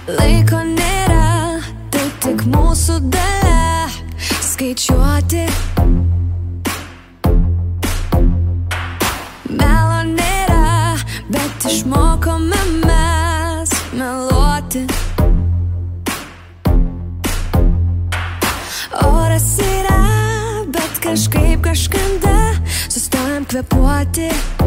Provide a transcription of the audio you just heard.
Laiko nėra, tai tik mūsų dalia skaičiuoti. Melo nėra, bet išmokome mes meluoti. Oras yra, bet kažkaip kažkada sustojam kvėpuoti.